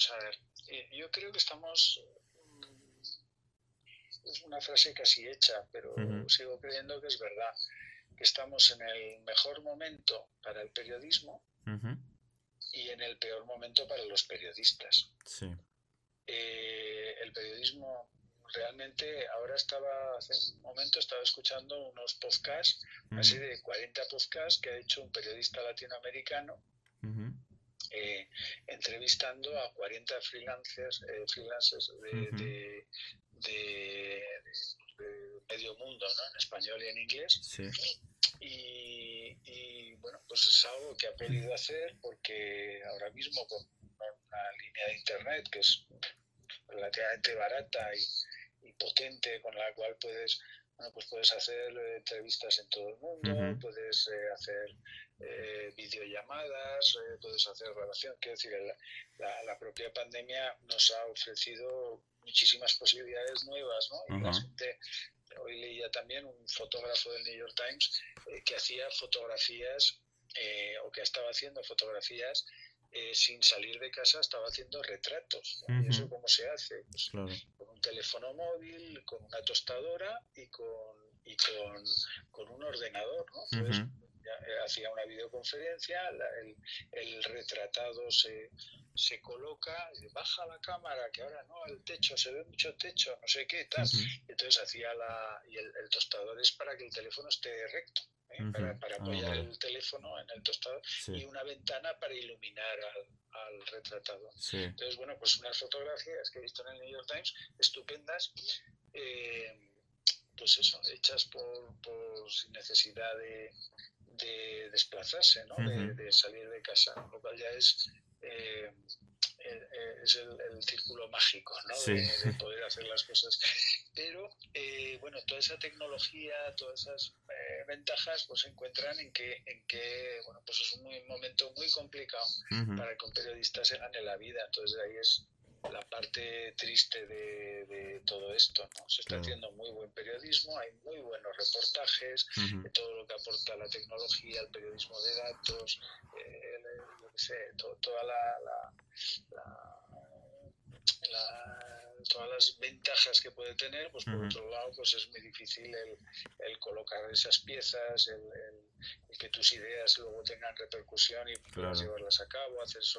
vamos a ver. Yo creo que estamos, es una frase casi hecha, pero Ujú, sigo creyendo que es verdad, que estamos en el mejor momento para el periodismo ujú. y en el peor momento para los periodistas. Sí. El periodismo realmente, hace un momento estaba escuchando unos podcasts, una Ujú, serie de 40 podcasts que ha hecho un periodista latinoamericano, ujú, eh, entrevistando a 40 freelancers ujú. de medio mundo, ¿no? En español y en inglés. Sí. Bueno, pues es algo que ha podido hacer porque ahora mismo con una línea de internet que es relativamente barata y potente, con la cual puedes hacer entrevistas en todo el mundo, Ujú, puedes hacer videollamadas, puedes hacer grabación. Quiero decir, la propia pandemia nos ha ofrecido muchísimas posibilidades nuevas, ¿no? Y la ajá. gente, hoy leía también un fotógrafo del New York Times que hacía fotografías o que estaba haciendo fotografías sin salir de casa, estaba haciendo retratos, ¿no? ¿Y Ujú, eso cómo se hace? Pues claro. con un teléfono móvil, con una tostadora con un ordenador, ¿no? Entonces Ujú, hacía una videoconferencia, el retratado se coloca, baja la cámara, que ahora no, el techo, se ve mucho techo, no sé qué, tal. ujú, Entonces y el tostador es para que el teléfono esté recto. ujú. Para Ah, apoyar vale. el teléfono en el tostador Sí, y una ventana para iluminar al retratado. sí. Entonces, bueno, pues unas fotografías que he visto en el New York Times estupendas, eh, pues eso, hechas sin necesidad de desplazarse, ¿no? Ujú, De salir de casa, lo cual ya eh, es el círculo mágico, ¿no? sí. De poder hacer las cosas. Pero, bueno, toda esa tecnología, todas esas ventajas, pues se encuentran bueno, pues es un momento muy complicado Ujú, para que un periodista se gane la vida. Entonces, ahí es la parte triste de todo esto, ¿no? Se está claro. haciendo muy buen periodismo, hay muy buenos reportajes, Ujú, todo lo que aporta la tecnología, el periodismo de datos, yo qué sé, toda la, todas las ventajas que puede tener, pues por ujú. otro lado, pues es muy difícil el colocar esas piezas, el que tus ideas luego tengan repercusión y puedas Claro. llevarlas a cabo, hacer